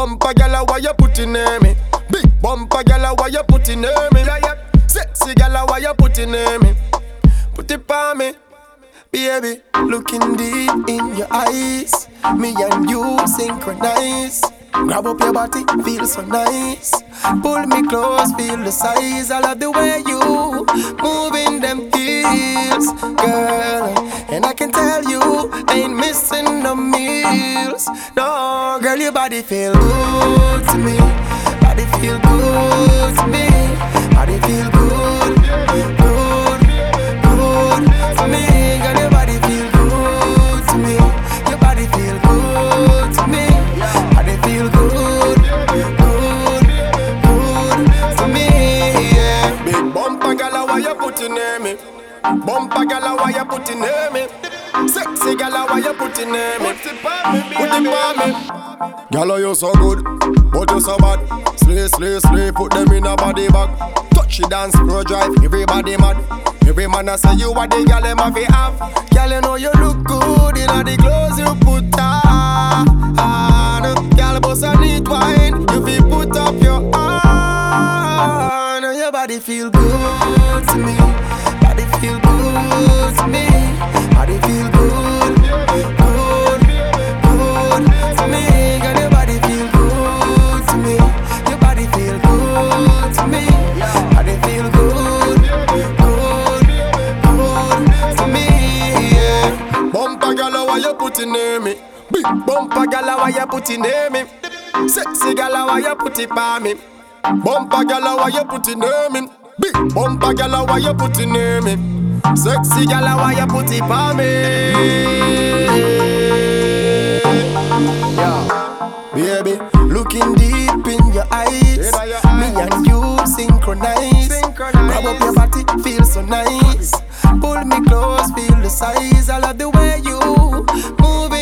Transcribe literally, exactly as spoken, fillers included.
bumper gyal, why you putting near me? Big bumper gyal, why you putting near me? Yeah, yeah. Sexy gyal, why you putting near me? Put it on me, baby. Looking deep in your eyes, me and you synchronize. Grab up your body, feel so nice. Pull me close, feel the size. I love the way you moving them heels, girl. And I can tell you, ain't missing no meals. No, girl, your body feel good to me. Body feel good to me. Body feel good, good, good to me. Girl, your body feel good to me. Your body feel good to me. Body feel good, good, good to me, yeah. Big bumper gala, why you putting near me? Bumper gala, why you putting near me? Sexy gala, why you putting near me? Put it on me, put it on me. Gala, you so good, but you so bad. Slay, slay, slay, put them in a body bag. Touch the dance, pro drive, everybody mad. Every man I say you are the gal them have have. Gal, you know you look good in all the clothes you put on. Gal, boss I need wine, you feel put up your arm. Your body feel good to me. Body feel good to me. Body feel good, good, good to me. Gal, your body feel good to me. Your body feel good to me. Body feel good, good, good to me, yeah. Bumper gala, why you putting near me? Big bumper gala, why you putting near me? Sexy gala, why you put it on me? Bumper gala, why you putting near me? Big bumper gala, why you putting near me? Sexy gala, why you put it on me? Yeah, baby, looking deep in your eyes, me and you synchronize. Grab up your body, feel so nice. Pull me close, feel the size. I love the way you move